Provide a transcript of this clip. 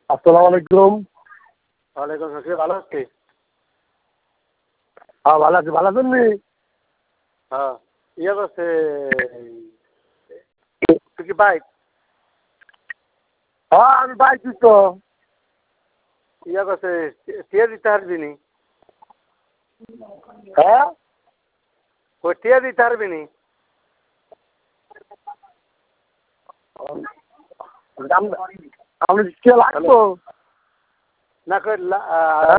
আসসালামু আলাইকুম। ওয়ালাইকুম আসসালাম, ভালো আছি। হ্যাঁ ভালো আছি, ভালো আছেন নি? হ্যাঁ, ইয়ে করছে, তুই কি বাইক হ্যাঁ আমি পাইছি তো। ইয়ে করছে, টিয়া দিতে পারবি নি? হ্যাঁ ওই টিয়া দিতে পারবি নি? আপনি কে লাগতো? না কই